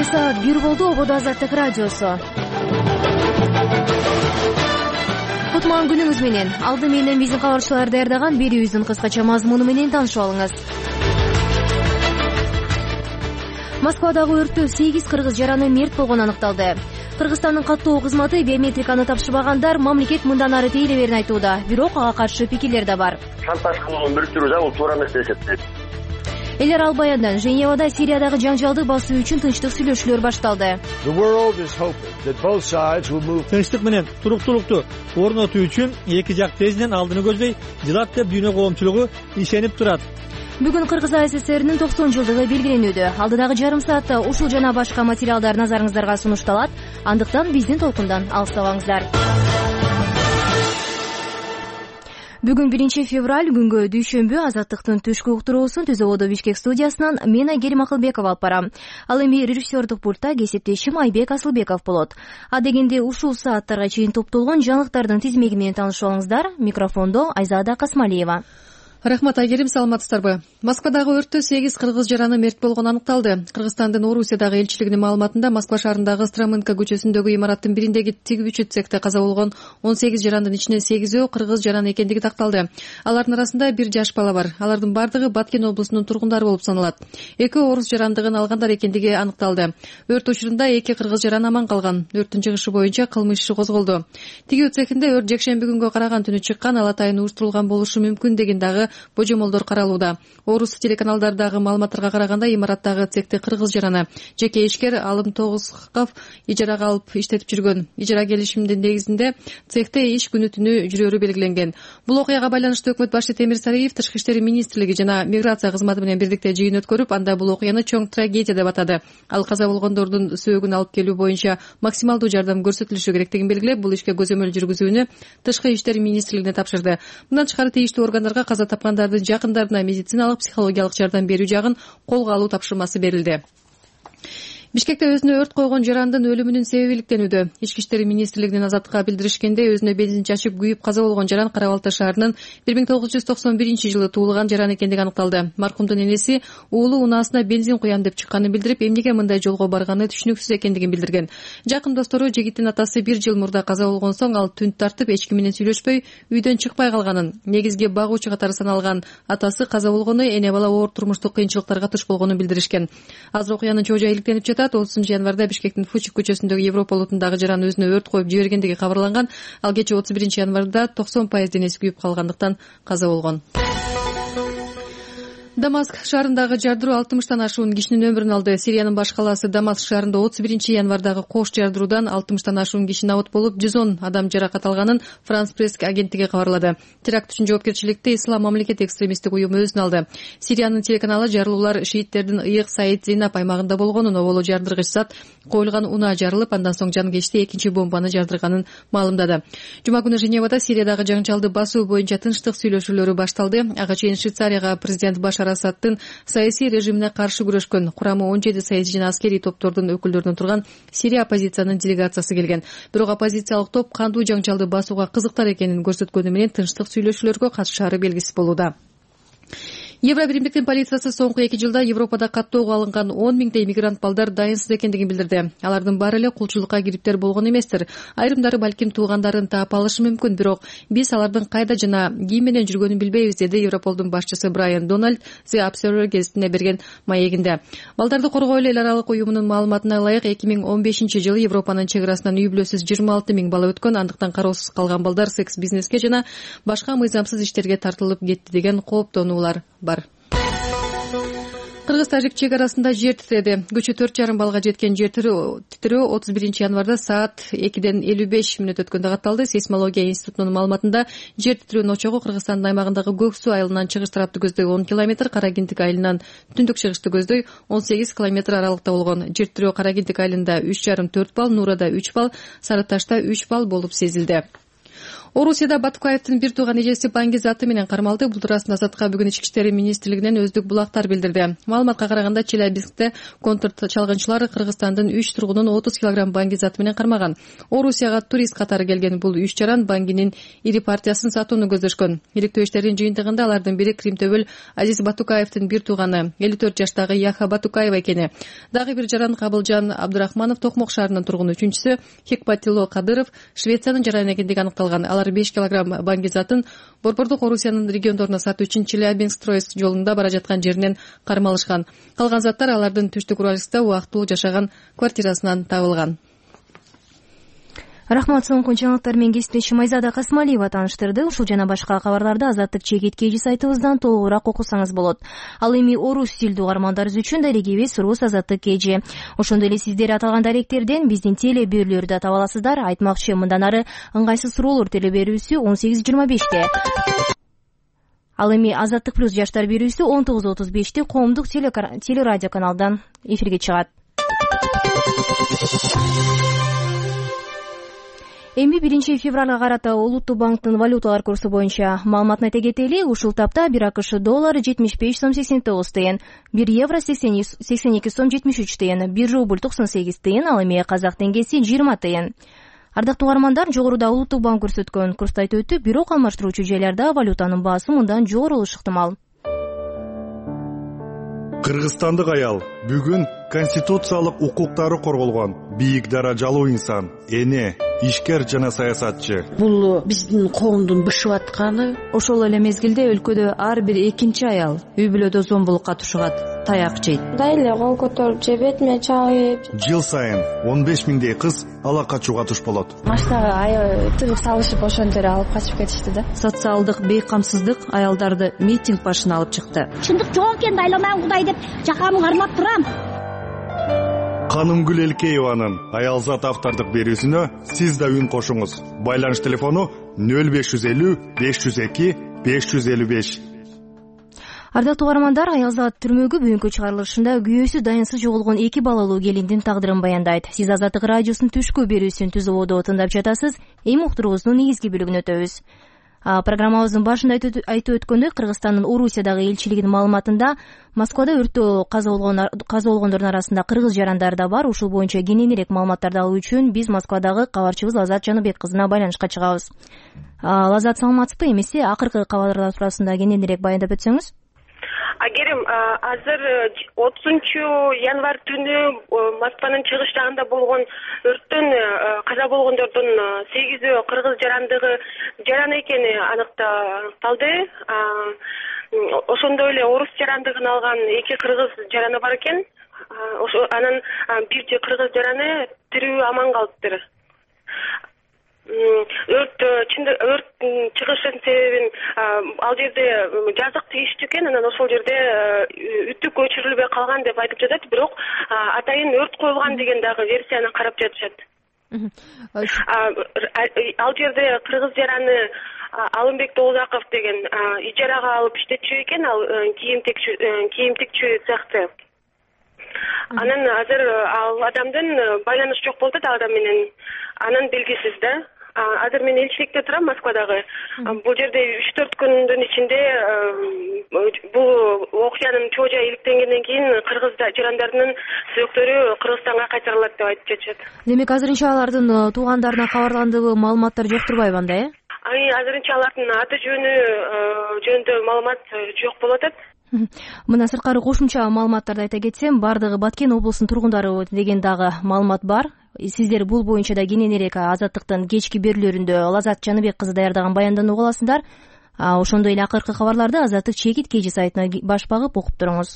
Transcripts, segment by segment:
Кечки саат 1 болду. Ободо Азаттык радиосу. Кутман күнүңүз менен. Алды менен биздин кабарчылар даярдаган берүүбүздүн кыскача мазмуну менен таанышып алыңыз. Москвадагы өрттө 8 кыргыз жараны мерт болгону аныкталды. Кыргызстандын каттоо кызматы биометриканы тапшырбагандар мамлекет мындан ары тейлеберин айтууда. Бирок ага каршы пикирлер да бар. Шантаж кылууну бириктирүү бул туура эмес деп эсептейт. Элер Албаяндан Женевада Сириядагы жаңжалды басуу үчүн тынчтык сүйлөшүүлөр башталды. Тынчтык менен туруктуулукту орнотуу үчүн эки жак тезинен алдыны көздөй жылат деп дүйнө коомчулугу ишенип турат. Бүгүн Кыргыз АССРнин 90 жылдыгы белгиленүүдө. Алдыдагы жарым саатта ушул жана башка материалдар назарыңыздарга сунушталат. Андыктан биздин толкундан алыстабаңыздар. Бүгүн 1 февраль күнгө дүйшөмбү. Азаттыктын түшкү уктуруусун Түз Ободо Бишкек студиясынан мен Айгерим Акылбекова алып барам. Ал эми режиссердук пультта кесиптешим Айбек Асылбеков болот. А дегенде ушул сааттарга чейин топтолгон жаңылыктардын тизмеги менен таанышып алыңыздар. Микрофондо Айзада Касмалиева. Рахмат, Айгерим, саламатсыздарбы? Москвадагы өрттө 8 кыргыз жараны мерт болгону аныкталды. Кыргызстандын Орусиядагы элчилигинин маалыматында Москва шаарындагы Стромынка көчөсүндөгү имараттын бириндеги тигүүчү цехте каза болгон 18 жарандын ичинен 8-өө кыргыз жараны экендиги такталды. Алардын арасында 1 жаш бала бар. Алардын бардыгы Баткен облусунун тургундары болуп саналат. 2 орус жарандыгын алгандар экендиги аныкталды. Өрт учурунда 2 кыргыз жаран аман калган. Өрттүн чыгышы боюнча кылмыш иши козголду. Тигүү цехинде өрт жекшемби күнгө караган түнү чыккан, ала атайын уюштурулган болушу мүмкүн деген дагы божомолдор каралууда. Орус телеканалдардагы маалыматтарга караганда имараттагы цехте кыргыз жараны жеке ишкер Алым Тогузков ижарага алып иштетип жүргөн. Ижара келишимдин негизинде цехте иш күнү түнү жүрөрү белгиленген. Бул окуяга байланыштуу өкмөт башы Темир Сариев Тышкы иштер министрлиги жана миграция кызматы менен бирдикте жыйын өткөрүп, анда бул окуяны чоң трагедия деп атады. Ал каза болгондордун сөөгүн алып келүү боюнча максималдуу жардам көрсөтүлүшү керектигин белгилеп, бул ишке көзөмөл жүргүзүүнү Тышкы иштер министрлигине тапшырды. Мындан тышкары тийиштүү органдарга каза тапкандардын жакындарына медициналык, психологиялык жардам берүү жагын колго алуу тапшырмасы берилди. Бишкекте өзүнө өрт койгон жарандын өлүмүнүн себеби иликтенүүдө. Ички иштер министрлигинин Азаттыкка билдиришкенде, өзүнө бензин чачып күйүп каза болгон жаран Кара Балта шаарынын 1991 жылы туулган жаран экендиги аныкталды. Маркумдун энеси уулу унаасына бензин куям деп чыкканын билдирип, эмнеге мындай жолго барганы түшүнүксүз экендигин билдирген. Жакын достору жигиттин атасы 1 жыл мурда каза болгон соң ал түн тартып эч ким менен сүйлөшпөй, үйдөн чыкпай калганын, негизги багуучу катары саналган атасы каза болгону эне бала оор турмуштук кыйынчылыктарга туш болгонун билдиришкен. Азыр окуянын чоо жайы иликтенип жатат. 30 январда Бишкектин Фучик көчөсүндөгү Европа улутундагы жаран өзүнө өрт коюп жибергендиги кабарланган. Ал кечээ 31 январда 90% денеси күйүп калгандыктан каза болгон. Дамаск шаарындагы жардыруу 60тан ашуун кишинин өмүрүн алды. Сириянын баш калаасы Дамаск шаарында 31 январдагы кош жардыруудан 60тан ашуун киши набыт болуп, 110 адам жаракат алганын Франс пресс агенттиги кабарлады. Теракт үчүн жоопкерчиликти Ислам мамлекет экстремисттик уюму өзүнө алды. Сириянын телеканалы жарылуулар шииттердин ыйык Саид Зейнап аймагында болгонун, оболу жардыргыч зат коюлган унаа жарылып, андан соң жанкечти экинчи бомбаны жардырганын маалымдады. Жума күнү Женевада Сириядагы жаңжалды басуу боюнча тынчтык сүйлөшүүлөрү башталды. Ага чейин Швейцарияга президент Башар Асадтын саясий режимине каршы күрөшкөн курамы 17 саясий жана аскерий топтордун өкүлдөрүнөн турган Сирия оппозициянын делегациясы келген. Бирок оппозициялык топ кандуу жаңжалды басууга кызыктар экенин көрсөткөнү менен тынчтык сүйлөшүүлөргө катышаары белгисиз болууда. Евробиримдиктин полициясы соңку 2 жылда Европада каттоого алынган 10 миңдей мигрант балдар дайынсыз экендигин билдирди. Алардын баары эле кулчулукка кириптер болгон эместир. Айрымдары балким туугандарын таап алышы мүмкүн, бирок биз алардын кайда жана ким менен жүргөнүн билбейбиз, деди Европолдун башчысы Брайан Дональд The Observer гезитине берген маегинде. Балдарды коргоо эл аралык уюмунун маалыматына ылайык 2015 жылы Европанын чек арасынан үй бүлөсүз 26 миң бала өткөн, андыктан кароосуз калган балдар секс бизнеске жана башка мыйзамсыз иштерге тартылып кетти деген кооптонуулар бар. Кыргыз-тажик чек арасында жер титиреди. Күчү 4,5 балга жеткен жер титирөө 31 январда саат 2:55 өткөндө катталды. Сейсмология институтунун маалыматында жер титирөөнүн очогу Кыргызстандын аймагындагы Көк суу айылынан чыгыш тараптуу көздөй 10 км, Карагинтик айылынан түндүк чыгыштуу көздөй 18 км аралыкта болгон. Жер титирөө Карагинтик айылында 3,5-4 балл, Нурада 3 балл, Сары Ташта 3 балл болуп сезилди. Орусияда Батукаевдин бир тууган эжеси Баңгиз аты менен кармалды. Бул туурасында Азаттыкка бүгүн Ички иштер министрлигинен өздүк булактар билдирди. Маалыматка караганда Челябинскте контр чалгынчылар Кыргызстандын 3 тургунун 30 килограмм Баңгиз аты менен кармаган. Орусияга турист катары келген бул 3 жаран Баңгинин ири партиясын сатууну көздөшкөн. Иликтөө иштердин жыйынтыгында алардын бири Кримтөбөл Азиз Батукаевдин бир тууганы 54 жаштагы Яха Батукаева экени. Дагы бир жаран Кабылжан Абдурахманов Токмок шаарынын тургуну. Үчүнчүсү Хекпатило Кадыров Швециянын жараны экендиги аныкталган. Алар 5 килограмм Баңгиз атын Борбордук Орусиянын региондоруна сатуу үчүн Челябинск-Троицк жолунда бара жаткан жеринен кармалышкан. Калган заттар алардын Түштүк Уральскта убактылуу жашаган квартирасынан табылган. Рахмат, соңку жаңылыктар менен кесиптешим Айзада Касмалиева тааныштырды. Ушул жана башка кабарларды Азаттык чекит KG сайтыбыздан толугураак окусаңыз болот. Ал эми орус тилдүү угармандарыбыз үчүн дарегибиз Рус Азаттык KG. Ошондой эле сиздер аталган даректерден биздин теле берүүлөрдү таба аласыздар. Айтмакчы, мындан ары ыңгайсыз суроолор теле берүүсү 18:25. Ал эми Азаттык плюс жаштар берүүсү 19:35 коомдук телерадио каналдан эфирге чыгат. Эми 1 февралга карата Улуттук банктын валюталар курсу боюнча маалыматын айта кетели. Ушул тапта 1 АКШ доллары 75 сом 89 тыйын, 1 евро 82 сом 73 тыйын, 1 рубль 98 тыйын, ал эми казак теңгеси 20 тыйын. Ардактуу угармандар, жогоруда Улуттук банк көрсөткөн курсту айтып өтүп, бирок алмаштыруучу жайларда валютанын баасы мындан жогору болушу ыктымал. Кыргызстандык аял бүгүн конституциялык укуктары корголгон бийик даражалуу инсан, эне, ишкер жана саясатчы. Бул биздин коомдун бышып атканы. Ошол эле мезгилде өлкөдө ар бир экинчи аял үй бүлөдө зомбулукка тушугат, таяк жейт. Дайле кол көтөрүп же бетиме чагып. Жыл сайын 15 миңдей кыз ала качууга туш болот. Машинага тыгып салышып ошондо эле алып качып кетишти да. Социалдык бейкамсыздык аялдарды митинг башына алып чыкты. Чындык жок экен, дайламайм Кудай деп жакамды кармап турам. Канымгүл Элкееванын аялзат автордук берүүсүнө сиз да үн кошуңуз. Байланыш телефону 0550 502 555. Ардактуу угармандар, аялзат түрмөгү бүгүнкү чыгарылышында күйөөсү дайынсыз жоголгон 2 балалуу келиндин тагдырын баяндайт. Сиз Азаттык радиосунун түшкү берүүсүн түз ободо тыңдап жатасыз. Эми уктуруубуздун негизги бөлүгүнө өтөбүз. Программабыздын башында айтып өткөндөй, Кыргызстандын Орусиядагы элчилигинин маалыматында Москвада өрттө каза болгондордун арасында кыргыз жарандар да бар. Ушул боюнча кененирээк маалыматтарды алуу үчүн биз Москвадагы кабарчыбыз Лазат Жаныбек кызына байланышка чыгабыз. Лазат, саламатсызбы? Эмесе акыркы кабарлар туурасында кененирээк баяндап өтсөңүз. Агерим азыр 30-январь түнү Москванын чыгыш жагында болгон өрттөн каза болгондордун 8-өө кыргыз жаран экени аныкталды. Ошондой эле орус жарандыгын алган 2 кыргыз жараны бар экен. Анын бир кыргыз жараны тирүү аман калыптыр. Өрт чыгышынын себебин ал жерде жазык тийиштүү экен, анан ошол жерде үтүк өчүрүлбөй калган деп айтып жатат, бирок атайын өрт коюлган деген дагы версияны карап жатышат. Ал жерде кыргыз жараны Алымбек Тоозаков деген ижарага алып иштетчү экен, ал кийим тикчү цехте. Анан азыр ал адамдын байланыш жок болду да адам менен. Анан белгисиз да. Азыр мен элчиликте турам, Москвадагы. Бул жерде 3-4 күндүн ичинде бул окуянын чоо жайы иликтенгенден кийин кыргыз жарандарынын сөөктөрү Кыргызстанга кайтарылат деп айтып жатышат. Демек азырынча алардын туугандарына кабарландыгы маалыматтар жок турбайбы анда, э? Азырынча алардын аты жөнү жөнүндө маалымат жок болуп атат. Мына сырткары кошумча маалыматтарды айта кетсем, бардыгы Баткен облусунун тургундары деген дагы маалымат бар. Сиздер бул боюнча да кененирээк Азаттыктын кечки берүүлөрүндө Лазат Жаныбек кызы даярдаган баяндан уга аласыздар. Ошондой эле акыркы кабарларды Азаттык чекит KG сайтына баш багып окуп туруңуз.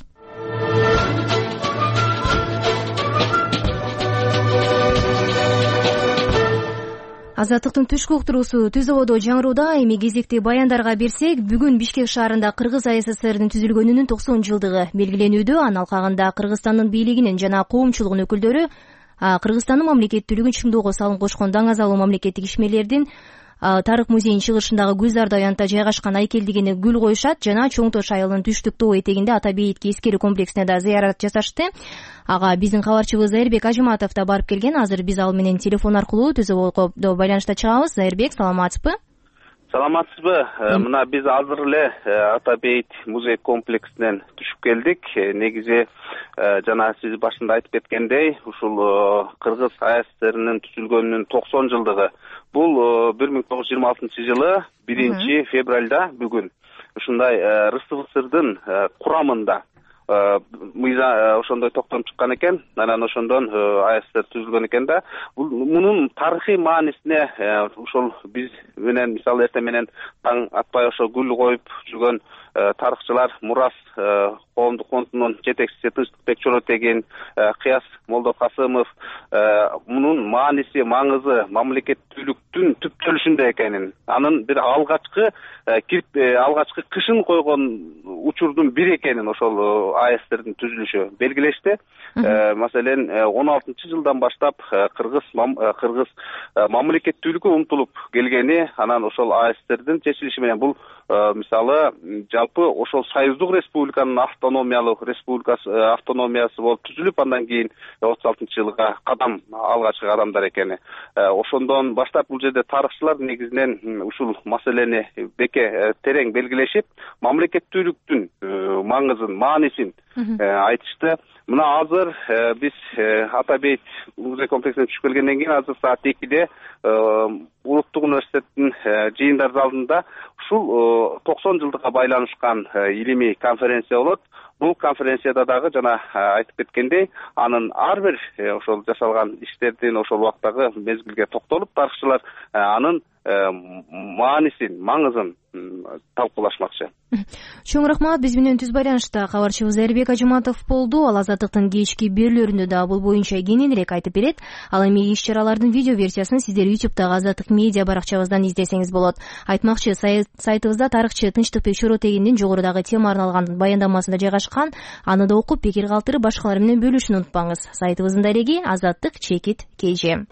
Азаттыктын түшкү уктуруусу түз ободо жаңырууда. Эми кезекти баяндарга берсек, бүгүн Бишкек шаарында Кыргыз АССРдин түзүлгөнүнүн 90 жылдыгы белгиленүүдө. Анын алкагында Кыргызстандын бийлигинин жана коомчулугунун өкүлдөрү Кыргызстандын мамлекеттүүлүгүн чыңдоого салым кошкон даңазалуу мамлекеттик ишмерлердин Тарых музейинин чыгышындагы Гүлзардай аянтта жайгашкан айкелдигине гүл коюшат жана Чоң Тош айылынын түштүк тоо этегинде Ата Бейитке эскерүү комплексине да зыярат жасашты. Биздин кабарчыбыз Зайырбек Ажыматов да барып келген. Азыр биз ал менен телефон аркылуу түз ободо байланышта чыгабыз. Зайырбек, саламатсызбы? саламатсызбы? Мына биз азыр эле Ата бейит музей комплексинен түшүп келдик. Негизи жана сиз башында айтып кеткендей, ушул Кыргыз АССРинин түзүлгөнүнүн 90 жылдыгы. Бул 1926 жылы 1 февралда бүгүн ушундай РСФСРдын курамында мыйза ошондой токтом чыккан экен. Анан ошондон АССР түзүлгөн экен да. Мунун тарыхый маанисине ошол биз менен мисалы эртең менен таң атпай ошо гүл коюп жүргөн тарыхчылар Мурас коомдук фондунун жетекчиси Тынчтыкбек Чоротегин, Кыяс Молдокасымов мунун мааниси, маңызы мамлекеттүүлүктүн түптөлүшүндө экенин, анын бир алгачкы кышын койгон учурдун бири экенин ошол АССРдин түзүлүшү белгилешти. Маселен 16 жылдан баштап Кыргыз мамлекеттүүлүккө умтулуп келгени, анан ошол АССРдин чечилиши менен бул мисалы жалпы ошол Союздук Республиканын автономиясы болуп түзүлүп, андан кийин 36 жылга алгачкы кадамдар экени. Ошондон баштап бул жерде тарыхчылар негизинен ушул маселени беке терең белгилешип, мамлекеттүүлүктүн маңызын, маанисин айтышты. Мына азыр биз Ата бейит музей комплексине түшүп келгенден кийин азыр саат 2-де Улуттук университеттин жыйындар залында ушул 90 жылдыкка байланышкан илимий конференция болот. Бул конференцияда дагы жана айтып кеткендей, анын ар бир ошол жасалган иштердин ошол убактагы мезгилге токтолуп, тарыхчылар анын маанисин, маңызын талкуулашмакчы. Чоң рахмат. Биз менен түз байланышта кабарчыбыз Эрбек Ажыматов болду. Ал Азаттыктын кечки берүүлөрүндө да бул боюнча кененирээк айтып берет. Ал эми иш-чаралардын видео версиясын сиздер YouTube'дагы Азаттык медиа баракчабыздан издесеңиз болот. Айтмакчы, сайтыбызда тарыхчы Тынчтыкбек Чоротегиндин жогорудагы тема арналган баяндамасында жайгашкан. Аны да окуп, пикир калтырып, башкалар менен бөлүшүүнү унутпаңыз. Сайтыбыздын дареги azattik.kz.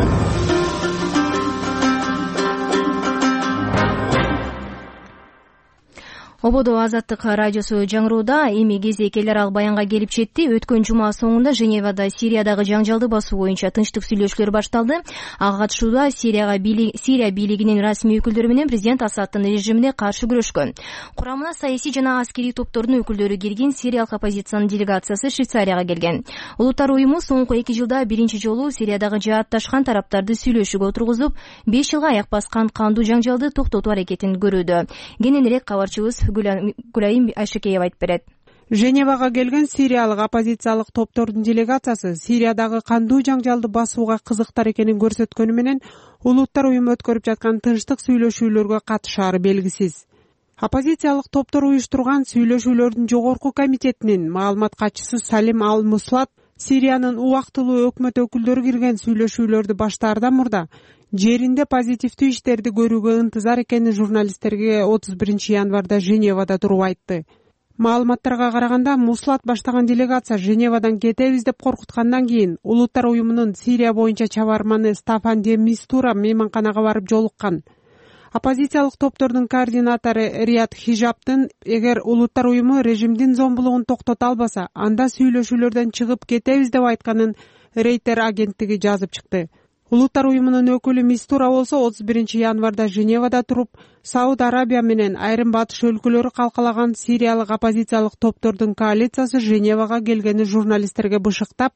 Ободо Азаттык радиосу жаңырууда. Эми кезек эл аралык баянга келип жетти. Өткөн жума соңунда Женевада Сириядагы жаңжалды басуу боюнча тынчтык сүйлөшүүлөр башталды. Ага катышууда Сирия бийлигинин расмий өкүлдөрү менен президент Асадтын режимине каршы күрөшкөн. Курамына саясий жана аскерий топтордун өкүлдөрү кирген сириялык оппозициянын делегациясы Швейцарияга келген. Улуттар уюму соңку 2 жылда биринчи жолу Сириядагы жаатташкан тараптарды сүйлөшүүгө отургузуп, 5 жылга аяк баскан кандуу жаңжалды токтотуу аракетин көрүүдө. Кененирээк кабарчыбыз Гүлайым Айшекеева айтып берет. Женевага келген сириялык оппозициялык топтордун делегациясы Сириядагы кандуу жаңжалды басууга кызыктар экенин көрсөткөнү менен улуттар уюму өткөрүп жаткан тынчтык сүйлөшүүлөргө катышаары белгисиз. Оппозициялык топтор уюштурган сүйлөшүүлөрдүн жогорку комитетинин маалымат катчысы Салим Ал-Муслат Сириянын убактылуу өкмөт өкүлдөрү кирген сүйлөшүүлөрдү баштаардан мурда жеринде позитивдүү иштерди көрүүгө ынтызар экенин журналисттерге 31 январда Женевада туруп айтты. Маалыматтарга караганда, Муслат баштаган делегация Женевадан кетебиз деп коркуткандан кийин улуттар уюмунун Сирия боюнча чабарманы Стафан де Мистура мейманканага барып жолуккан. Оппозициялык топтордун координатору Рият Хижаптын эгер улуттар уюму режимдин зомбулугун токтото албаса, анда сүйлөшүүлөрдөн чыгып кетебиз деп айтканын Рейтер агенттиги жазып чыкты. Улуттар уюмунун өкүлү Мистура болсо 31 январда Женевада туруп, Сауд Арабия менен айрым батыш өлкөлөрү калкалаган сириялык оппозициялык топтордун коалициясы Женевага келгени журналисттерге бышыктап,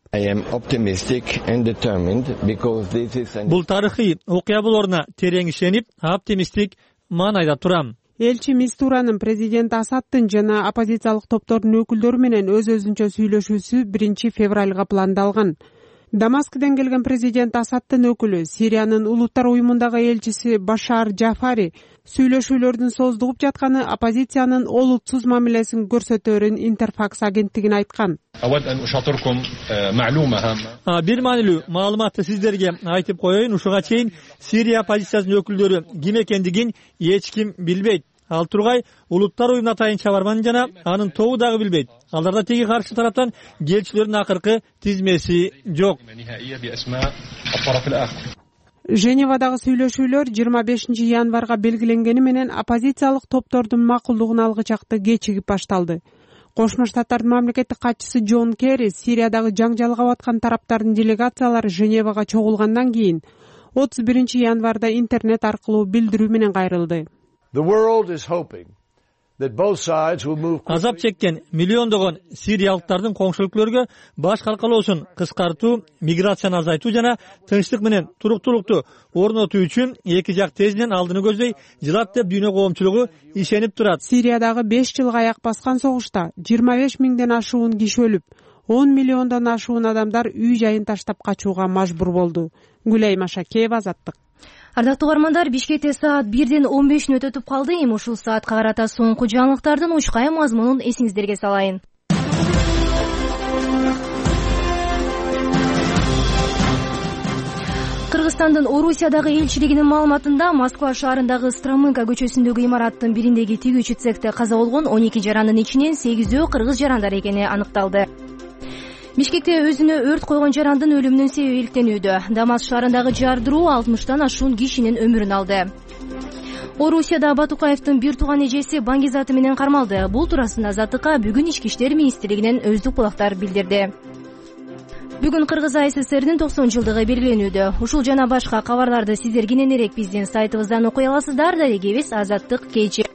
бул тарыхый окуя болоруна терең ишенип, оптимисттик маанайда турам. Элчи Мистуранын президент Асадтын жана оппозициялык топтордун өкүлдөрү менен өз-өзүнчө сүйлөшүүсү 1 февралга пландалган. Дамаскіден келген президент Асадтын өкүлү, Сириянын улуттар уюмундагы элчиси Башар Джафари сүйлөшүүлөрдүн создугуп жатканы оппозициянын олутсуз мамилесин көрсөтөөрүн Интерфакс агенттигине айткан. Бир маанилүү маалыматты сиздерге айтып коеюн. Ушуга чейин Сирия оппозициясынын өкүлдөрү ким экендигин эч ким билбейт. Ал тургай улуттар уюмуна атайын чабарман жана анын тобу дагы билбейт. Аларда теги каршы тараптан келчилердин акыркы тизмеси жок. Женевадагы сүйлөшүүлөр 25 январга белгиленгени менен оппозициялык топтордун макулдугун алгычакты кечигип башталды. Кошмо Штаттардын мамлекеттик катчысы Джон Керри Сириядагы жаңжалга баткан тараптардын делегациялары Женевага чогулгандан кийин 31 январда интернет аркылуу билдирүү менен кайрылды. Азап чеккен миллиондогон сириялыктардын коңшулук баш калкалоосун кыскартуу, миграцияны азайтуу жана тынчтык менен туруктуулукту орнотуу үчүн эки жак тезинен алдыны көздөй жылат деп дүйнө коомчулугу ишенип турат. Сириядагы 5 жылга аяк баскан согушта 25 миңден ашуун киши өлүп, 10 миллиондон ашуун адамдар үй жайын таштап качууга мажбур болду. Гүлай Машакеева, Азаттык. Ардактуу угармандар, Бишкекте саат 1:15 өтүп калды. Эми ушул саатка карата соңку жаңылыктардын учкай мазмунун эсиңиздерге салайын. Кыргызстандын Орусиядагы элчилигинин маалыматында Москва шаарындагы Стромынка көчөсүндөгү имараттын бириндеги тигүүчү цехте каза болгон 12 жарандын ичинен 8-өө кыргыз жарандар экени аныкталды. Бишкекте өзүнө өрт койгон жарандын өлүмүнүн себеби иликтенүүдө. Дамас шаарындагы жардыруу 60тан ашуун кишинин өмүрүн алды. Орусияда Батукаевдин бир тууган эжеси баңгизаты менен кармалды. Бул туурасында Азаттыкка бүгүн Ички иштер министрлигинен өздүк булактар билдирди. Бүгүн Кыргыз АССРдин 90 жылдыгы белгиленүүдө. Ушул жана башка кабарларды сиздер кененирээк биздин сайтыбыздан окуй аласыздар. Дарегебиз Азаттык KG.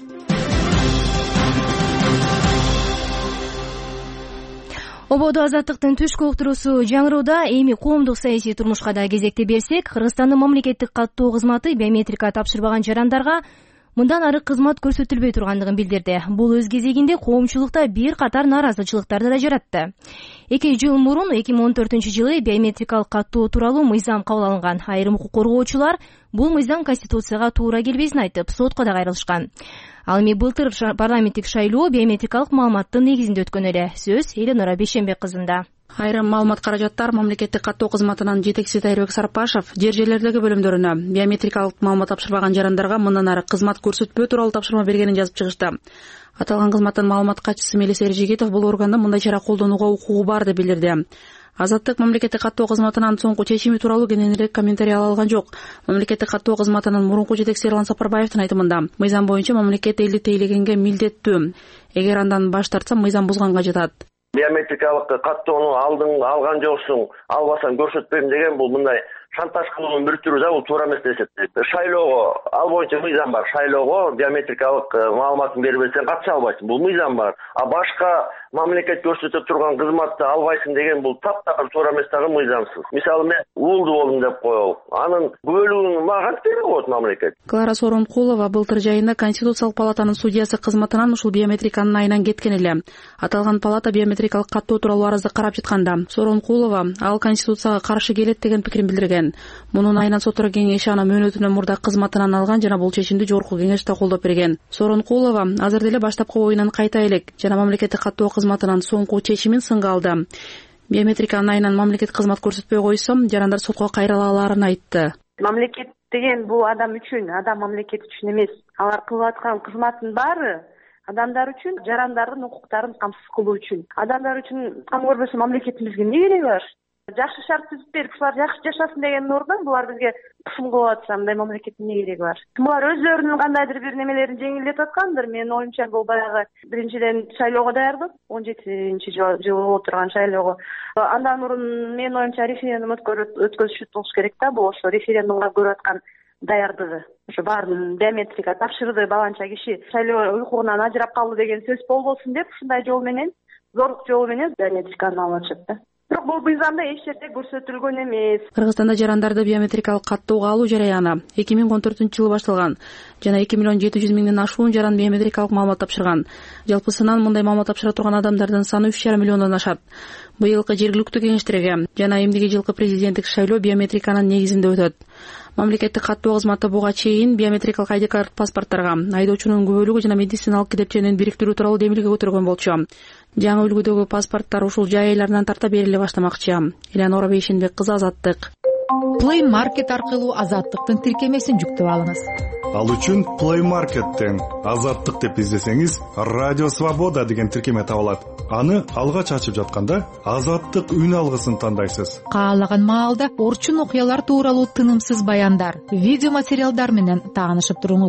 Ободо Азаттыктын түшкү уктуруусу жаңырууда. Эми коомдук саясий турмушка да кезекти берсек, Кыргызстандын мамлекеттик каттоо кызматы биометрика тапшырбаган жарандарга мындан ары кызмат көрсөтүлбөй тургандыгын билдирди. Бул өз кезегинде коомчулукта бир катар нааразычылыктарды да жаратты. 2 жыл мурун 2014-жылы биометрикалык каттоо тууралуу мыйзам кабыл алынган. Айрым укук коргоочулар бул мыйзам Конституцияга туура келбесин айтып, сотко да кайрылышкан. Ал эми былтыр парламенттик шайлоо биометрикалык маалыматтын негизинде өткөн эле. Сөз Эленора Бейшенбек кызында. Айрым маалымат каражаттар мамлекеттик каттоо кызматынын жетекчиси Тайырбек Сарпашев жер жерлердеги бөлүмдөрүнө биометрикалык маалымат тапшырбаган жарандарга мындан ары кызмат көрсөтпөө тууралуу тапшырма бергенин жазып чыгышты. Аталган кызматтын маалымат катчысы Мелис Эржигитов бул органдын мындай чара колдонууга укугу бар деп билдирди. Азаттык мамлекеттик каттоо кызматынын соңку чечими тууралуу кененирээк комментарий ала алган жок. Мамлекеттик каттоо кызматынын мурунку жетекчиси Эрлан Сапарбаевдин айтымында, мыйзам боюнча мамлекет элди тейлегенге милдеттүү. Эгер андан баш тартса, мыйзам бузганга жатат. Биометрикалык каттоону алган жоксуң, албасаң көрсөтпөйм деген бул мындай шантаж кылуунун бир түрү да, бул туура эмес деп эсептейт. Шайлоого ал боюнча мыйзам бар. Шайлоого биометрикалык маалыматын бербесең катыша албайсың. Бул мыйзам бар. А башка мамлекет көрсөтүп турган кызматты албайсың деген бул таптакыр туура эмес дагы мыйзамсыз. Мисалы мен уулду болдум деп коелу. Анын бөлүүнү мага кантип берип коет мамлекет? Клара Сооронкулова былтыр жайында Конституциялык палатанын судьясы кызматынан ушул биометриканын айынан кеткен эле. Аталган палата биометрикалык каттоо тууралуу арызды карап жатканда Сооронкулова ал Конституцияга каршы келет деген пикирин билдирген. Мунун айынан соттор кеңеши аны мөөнөтүнөн мурда кызматынан алган жана бул чечимди жогорку кеңеш да колдоп берген. Сооронкулова азыр деле баштапкы оюнан кайта элек жана мамлекеттик каттоо кызматынын соңку чечимин сынга алды. Биометриканын айынан мамлекет кызмат көрсөтпөй койсо, жарандар сотко кайрыла алаарын айтты. Мамлекет деген бул адам үчүн, адам мамлекет үчүн эмес. Алар кылып аткан кызматтын баары адамдар үчүн, жарандардын укуктарын камсыз кылуу үчүн. Адамдар үчүн кам көрбөсө мамлекетибизге эмне кереги бар? Жакшы шарт түзүп берип, ушулар жакшы жашасын деген ордон булар бизге кысым кылып атса, мындай мамлекеттин эмне кереги бар? Булар өздөрүнүн кандайдыр бир немелерин жеңилдетип аткандыр. Менин оюмча бул баягы биринчиден шайлоого даярдык, 17-жылы болуп турган шайлоого. Андан мурун менин оюмча референдум өткөзүшү болуш керек да, бул ошо референдумга көрүп аткан даярдыгы. Ошо баарын биометрика тапшырды, баланча киши шайлоо укугунан ажырап калды деген сөз болбосун деп, ушундай жол менен, зорлук жолу менен биометриканы алып атышат да. Бирок бул мыйзамда эч жерде көрсөтүлгөн эмес. Кыргызстанда жарандарды биометрикалык каттоого алуу жараяны 2014-жылы башталган жана 2.700.000 ашуун жаран биометрикалык маалымат тапшырган. Жалпысынан мындай маалымат тапшыра турган адамдардын саны 3,5 миллиондон ашат. Быйылкы жергиликтүү кеңештерге жана эмдиги жылкы президенттик шайлоо биометриканын негизинде өтөт. Мамлекеттик каттоо кызматы буга чейин биометрикалык ID-карт паспорттарга айдоочунун күбөлүгү жана медициналык китепченин бириктирүү тууралуу демилге көтөргөн болчу. Жаңы үлгүдөгү паспорттар ушул жай айлардан тарта бериле баштамакчы. Эленора Бейшенбек кызы, Азаттык. Play Market аркылуу Азаттыктын тиркемесин жүктөп алыңыз. Ал үчүн Play Market'тен Азаттык деп издесеңиз, Радио Свобода деген тиркеме табылат. Аны алгач ачып жатканда Азаттык үн алгысын тандайсыз. Каалаган маалда орчун окуялар тууралуу тынымсыз баяндар, видео материалдар менен таанышып туруңуз.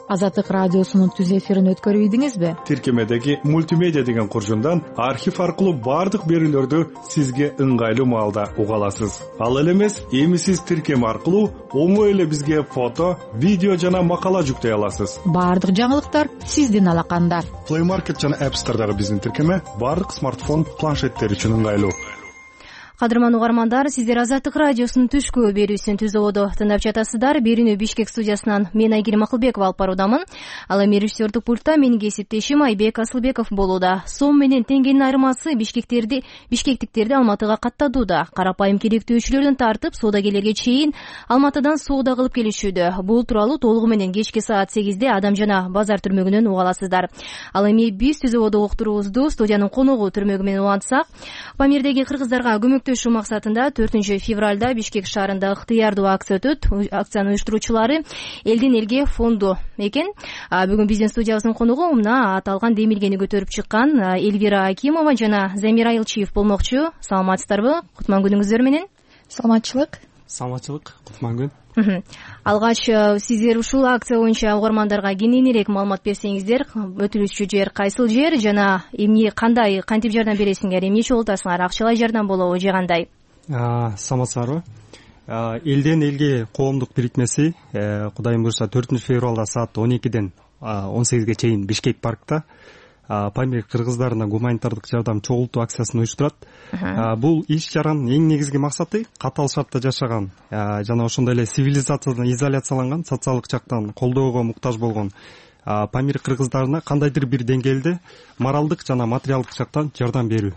Азаттык радиосунун түз эфирин өткөрүп ийдиңизби? Тиркемедеги мультимедиа деген куржундан архив аркылуу баардык берүүлөрдү сизге ыңгайлуу маалда уга аласыз. Ал эле эмес, эми сиз тиркеме аркылуу оңой эле бизге фото, видео жана макала жүктөй аласыз. Баардык жаңылыктар сиздин алаканда. Play Market жана App Store'дагы биздин тиркеме баардык смартфон, планшеттер үчүн ыңгайлуу. Кадырман угармандар, сиздер Азаттык радиосунун түшкү берүүсүн түз ободо тыңдап жатасыздар. Берүүнү Бишкек студиясынан мен Айгерим Акылбекова алып баруудамын. Ал эми режиссердик пультта менин кесиптешим Айбек Асылбеков болууда. Сом менен теңгенин айырмасы бишкектиктерди Алматыга каттадууда. Карапайым керектөөчүлөрдөн тартып соодагерлерге чейин Алматыдан соода кылып келишүүдө. Бул тууралуу толугу менен кечки саат 8-де Адам жана базар түрмөгүнөн уга аласыздар. Ал эми биз түз ободо уктуруубузду студиянын коногу түрмөгү менен улантсак, Памирдеги кыргыздарга көмөктөшүү максатында 4 февралда Бишкек шаарында ыктыярдуу акция өтөт. Акциянын уюштуруучулары элден элге фонду экен. Бүгүн биздин студиябыздын коногу мына аталган демилгени көтөрүп чыккан Эльвира Акимова жана Замира Айылчиев болмокчу. Саламатсыздарбы? Кутман күнүңүздөр менен. Саламатчылык. Кутман күн. Алгач сиздер ушул акция боюнча угармандарга кененирээк маалымат берсеңиздер, өтүлүүчү жер кайсыл жер жана эмне кандай кантип жардам бересиңер, эмне чогултасыңар, акчалай жардам болобу же кандай? Саламатсыздарбы? Элден элге коомдук бирикмеси Кудайым буйрса 4 февралда саат 12ден 18ге чейин Бишкек паркта Памир кыргыздарына гуманитардык жардам чогултуу акциясын уюштурат. Бул иш чаранын эң негизги максаты катаал шартта жашаган жана ошондой эле цивилизациядан изоляцияланган, социалдык жактан колдоого муктаж болгон Памир кыргыздарына кандайдыр бир деңгээлде моралдык жана материалдык жактан жардам берүү.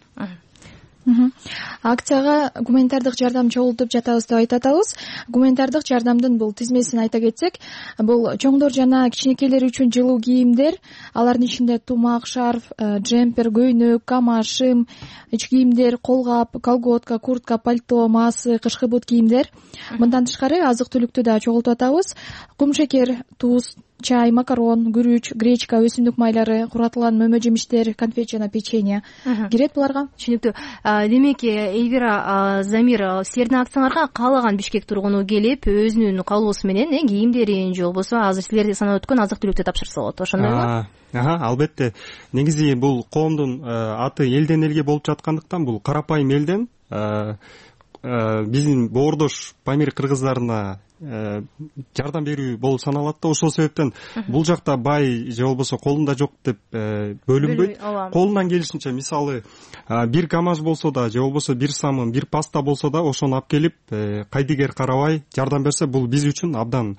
Акцияга гуманитардык жардам чогултуп жатабыз деп айтып атабыз. Гуманитардык жардамдын бул тизмесин айта кетсек, бул чоңдор жана кичинекейлер үчүн жылуу кийимдер, алардын ичинде тумак, шарф, джемпер, көйнөк, кама, шым, ич кийимдер, колгап, колготка, куртка, пальто, маасы, кышкы бут кийимдер. Мындан тышкары азык-түлүктү да чогултуп атабыз. Кумшекер, туз, чай, макарон, күрүч, гречка, өсүмдүк майлары, куратылган мөмө жемиштер, конфет жана печенье кирет буларга. Түшүнүктүү. Демек, Эльвира, Замир, силердин акцияңарга каалаган Бишкек тургуну келип, өзүнүн каалоосу менен кийимдерин же болбосо азыр силерде санап өткөн азык-түлүктү тапшырса болот, ошондойбу? Албетте. Негизи бул коомдун аты элден элге болуп жаткандыктан бул карапайым элден биздин боордош Памир кыргыздарына жардам берүү болуп саналат да. Ошол себептен бул жакта бай же болбосо колунда жок деп бөлүнбөйт. Колунан келишинче, мисалы бир гамаж болсо да же болбосо бир самын, бир паста болсо да ошону алып келип кайдыгер карабай жардам берсе, бул биз үчүн абдан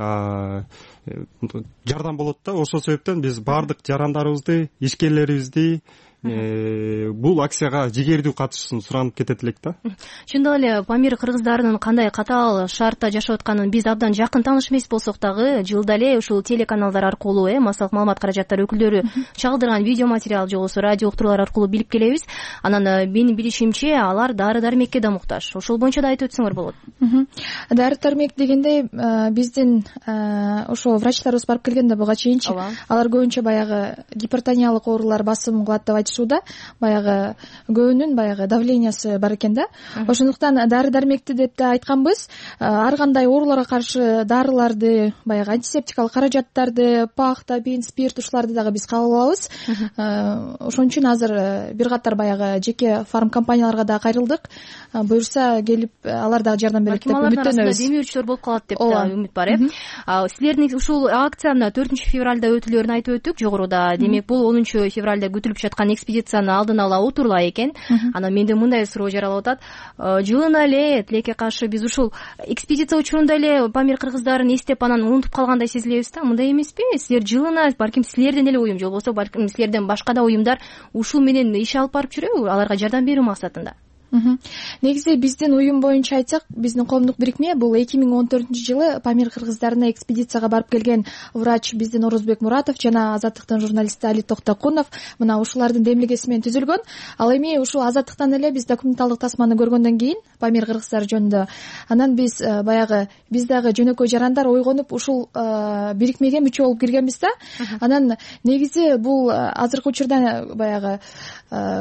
жардам болот да. Ошол себептен биз баардык жарандарыбызды, ишкерлерибизди бул акцияга жигердүү катышсын суранып кетет элек да. Чындап эле Памир кыргыздарынын кандай катаал шартта жашап атканын биз абдан жакын тааныш эмес болсок дагы, жылда эле ушул телеканалдар аркылуу, массалык маалымат каражаттары өкүлдөрү чалдырган видео материал же болбосо радио уктуруулар аркылуу билип келебиз. Анан менин билишимче алар дары-дармекке да муктаж. Ошол боюнча да айтып өтсөңөр болот. Дары-дармек дегенде биздин ошо врачтарыбыз барып келгенде буга чейинчи алар көбүнчө баягы гипертониялык оорулар басым кылат деп баягы көбүнүн баягы давлениясы бар экен да. Ошондуктан дары-дармекти деп да айтканбыз. Ар кандай ооруларга каршы дарыларды, баягы антисептикалык каражаттарды, пах, табин, спирт ушуларды дагы биз кабыл алабыз. Ошон үчүн азыр бир катар баягы жеке фарм компанияларга да кайрылдык. Буюрса келип алар дагы жардам берет деп үмүттөнөбүз. Демөөрчүлөр болуп калат деп да үмүт бар. Силердин ушул акцияны 4 февралда өтүлөрүн айтып өттүк жогоруда. Демек бул 10 февралда күтүлүп жаткан экспедицияны алдын ала отурла экен. Анан менде мындай суроо жаралып атат. Жылына эле тилекке каршы биз ушул экспедиция учурунда эле Памир кыргыздарын эстеп анан унутуп калгандай сезилебиз да. Мындай эмеспи? Силер жылына балким силерден эле уюм же болбосо балким силерден башка да уюмдар ушул менен иш алып барып жүрөбү, аларга жардам берүү максатында? Негизи биздин уюм боюнча айтсак, биздин коомдук бирикме бул 2014-жылы Памир кыргыздарына экспедицияга барып келген врач биздин Орозбек Муратов жана Азаттыктын журналисти Али Токтокунов мына ушулардын демилгеси менен түзүлгөн. Ал эми ушул Азаттыктан эле биз документалдык тасманы көргөндөн кийин Памир кыргыздары жөнүндө анан биз баягы биз дагы жөнөкөй жарандар ойгонуп ушул бирикмеге мүчө болуп киргенбиз да. Анан негизи бул азыркы учурда баягы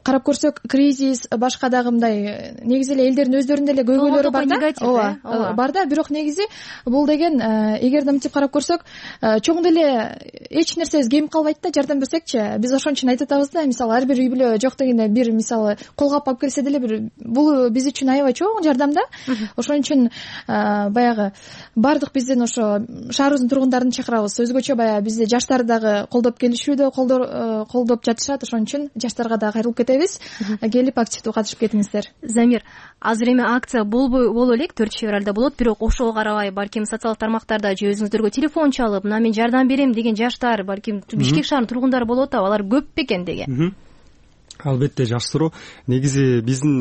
карап көрсөк, кризис, башка дагы мындай негизи эле элдердин өздөрүнүн деле көйгөйлөрү бар да. Ооба, бар да, бирок негизи бул деген эгерде мынтип карап көрсөк, чоң деле эч нерсебиз кемип калбайт да, жардам берсекчи. Биз ошон үчүн айтып атабыз да, мисалы ар бир үй бүлө жок дегенде бир мисалы колгоп алып келсе деле бир бул биз үчүн аябай чоң жардам да. Ошон үчүн баягы баардык биздин ошо шаарыбыздын тургундарын чакырабыз. Өзгөчө баягы бизди жаштар дагы колдоп келишүүдө, колдоп жатышат. Ошон үчүн жаштарга дагы кайрылып кетебиз. Келип активдүү катышып кетиңиздер. Замир, азыр эми акция боло элек 4 февралда болот, бирок ошого карабай балким социалдык тармактарда же өзүңүздөргө телефон чалып, мына мен жардам берем деген жаштар, балким Бишкек шаарынын тургундары болот да, алар көп бекен деген. Албетте жакшы суроо. Негизи биздин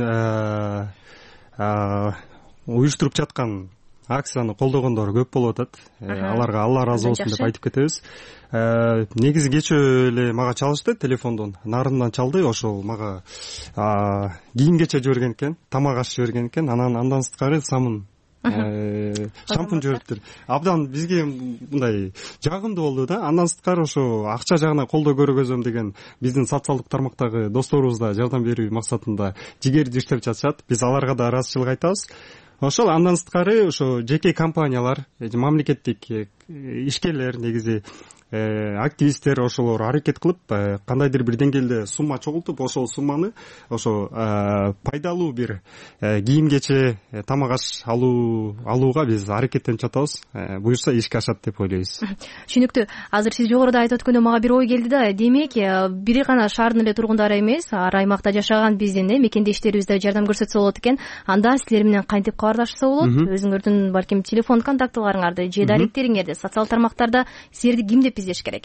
уюштуруп жаткан акцияны колдогондор көп болуп атат. Аларга Алла ыраазы болсун деп айтып кетебиз. Негизи кечээ эле мага чалышты телефондон. Нарындан чалды, ошол мага кийим кече жиберген экен, тамак аш жиберген экен. Андан сырткары самын шампунь жибериптир. Абдан бизге мындай жагымдуу болду да. Андан сырткары ошо акча жагынан колдоо көргөзөм деген биздин социалдык тармактагы досторубуз да жардам берүү максатында жигердүү иштеп жатышат. Биз аларга да ыраазычылык айтабыз. Ошол андан сырткары ошо жеке компаниялар, мамлекеттик ишкерлер, негизи активисттер ошолор аракет кылып кандайдыр бир деңгээлде сумма чогултуп, ошол сумманы ошо пайдалуу бир кийим кече, тамак аш алууга биз аракеттенип жатабыз. Буюрса ишке ашат деп ойлойбуз. Түшүнүктүү. Азыр сиз жогоруда айтып өткөндө мага бир ой келди да. Демек, бир гана шаардын эле тургундары эмес, ар аймакта жашаган биздин мекендештерибиз да жардам көрсөтсө болот экен. Анда силер менен кантип кабардашса болот? Өзүңөрдүн балким телефон контактыларыңарды же даректериңерди социалдык тармактарда силерди ким деп издеш керек?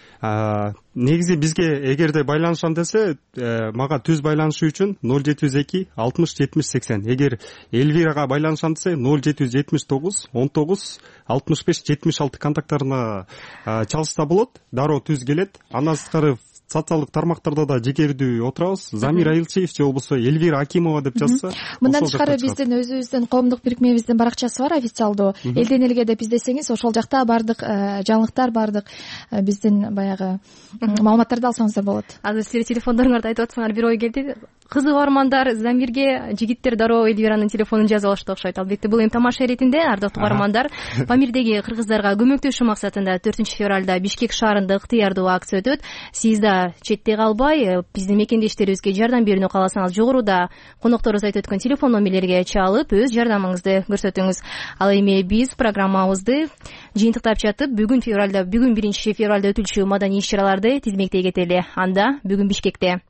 Негизи бизге эгерде байланышам десе, мага түз байланышуу үчүн 0702 60 70 80. Эгер Эльвирага байланышам десе 0779 19 65 76 контакттарына чалышса болот. Дароо түз келет. Андан сырткары социалдык тармактарда да жекердүү отурабыз. Замир Айылчиев же болбосо Эльвира Акимова деп жазса. Мындан тышкары биздин өзүбүздүн коомдук бирикмебиздин баракчасы бар, официалдуу. Элден элге деп издесеңиз, ошол жакта баардык жаңылыктар, баардык биздин баягы маалыматтарды алсаңыздар болот. Азыр силер телефондоруңарды айтып атсаңар бир ой келди. Кызык бармандар, Замирге жигиттер дароо Эльвиранын телефонун жазып алышты окшойт. Албетте бул эми тамаша иретинде, ардактуу бармандар. Памирдеги кыргыздарга көмөктөшүү максатында 4 февралда Бишкек шаарында ыктыярдуу акция өтөт. Сиз да четте калбай, биздин мекендештерибизге жардам берүүнү кааласаңыз, жогоруда конокторубуз айтып өткөн телефон номерлерге чалып, өз жардамыңызды көрсөтүңүз. Ал эми биз программабызды жыйынтыктап жатып, бүгүн 1 февралда өтүлчү маданий иш-чараларды тизмектей кетели. Анда бүгүн Бишкекте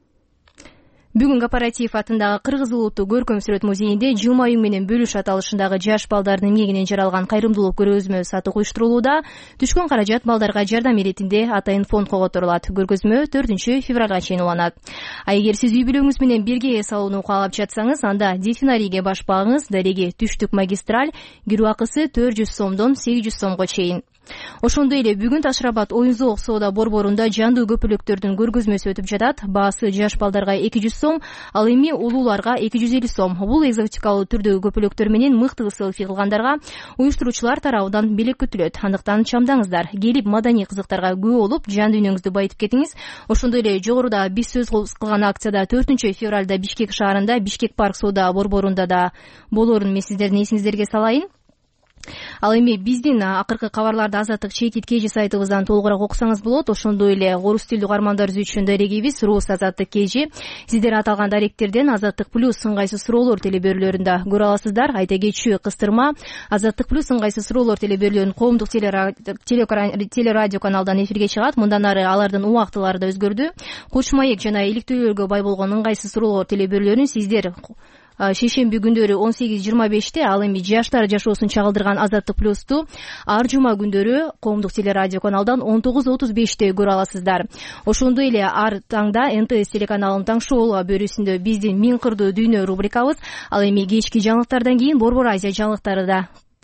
Бүгүн Кооператив атындагы Кыргыз улуттук көркөм сүрөт музейинде Жума үйүң менен бөлүш аталышындагы жаш балдардын эмгегинен жаралган кайрымдуулук көргөзмө сатуу уюштурулууда. Түшкөн каражат балдарга жардам иретинде атайын фонд которулат. Көргөзмө 4 февралга чейин уланат. Эгер сиз үй бүлөңүз менен бирге эс алууну каалап жатсаңыз, анда дельфинарийге баш багыңыз. Дареги түштүк магистраль, кирүү акысы 400 сомдон 800 сомго чейин. Ошондой эле бүгүн Ташрабат оюн-зоок соода борборунда жандуу көпөлөктөрдүн көргөзмөсү өтүп жатат. Баасы жаш балдарга 200 сом, ал эми улууларга 250 сом. Бул экзотикалуу түрдөгү көпөлөктөр менен мыкты селфи кылгандарга уюштуруучулар тарабынан белек күтүлөт. Андыктан чамдаңыздар, келип маданий кызыктарга күбө болуп, жан дүйнөңүздү байытып кетиңиз. Ошондой эле жогоруда биз сөз кылган акцияда 4 февралда Бишкек шаарында Бишкек парк соода борборунда да болоорун мен сиздердин эсиңиздерге салайын. Ал эми биздин акыркы кабарларды Азаттык чекит KG сайтыбыздан толугураак окусаңыз болот. Ошондой эле орус тилдүү угармандар үчүн дарегибиз Рус Азаттык KG. Сиздер аталган даректерден Азаттык плюс ыңгайсыз суроолор телебөрүүлөрүндө көрө аласыздар. Айта кетчү кыстырма Азаттык плюс ыңгайсыз суроолор телебөрүүлөрүнүн коомдук телерадио каналдан эфирге чыгат. Мындан ары алардын убактылары да өзгөрдү. Куч маек жана иликтөөлөргө бай болгон ыңгайсыз суроолор телебөрүүлөрүн сиздер шейшемби күндөрү 18:25-те, ал эми жаштар жашоосун чагылдырган Азаттык плюсту ар жума күндөрү коомдук телерадио каналдан 19:35-те көрө аласыздар. Ошондой эле ар таңда НТС телеканалынын таң шоулуга берүүсүндө биздин Миң кырдуу дүйнө рубрикабыз, ал эми кечки жаңылыктардан кийин Борбор Азия жаңылыктары да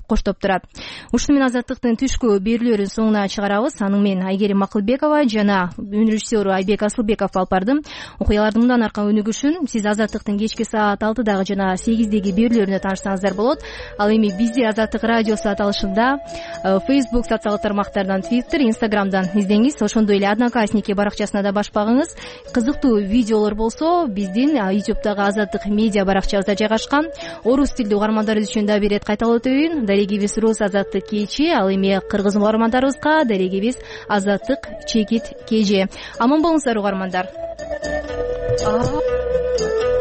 коштоп турат. Ушуну менен Азаттыктын түшкү берүүлөрүн соңуна чыгарабыз. Анын менен Айгерим Макылбекова жана режиссеру Айбек Асылбеков алып барды. Окуялардын мындан аркан өнүгүшүн сиз Азаттыктын кечки саат 6дагы жана 8деги берүүлөрүнө таанышсаңыздар болот. Ал эми бизди Азаттык радиосу аталышында Facebook социалдык тармактардан, Twitter, Instagram'дан издеңиз. Ошондой эле Одноклассники баракчасына да баш багыңыз. Кызыктуу видеолор болсо биздин YouTube'дагы Азаттык медиа баракчабызда жайгашкан. Орус тилдүү угармандарыбыз үчүн да бир ирет кайталап өтөйүн. Дарегибиз Рус Азаттык кечи, ал эми кыргыз угармандарыбызга дарегибиз Азаттык чекит кеже. Аман болуңуздар угармандар.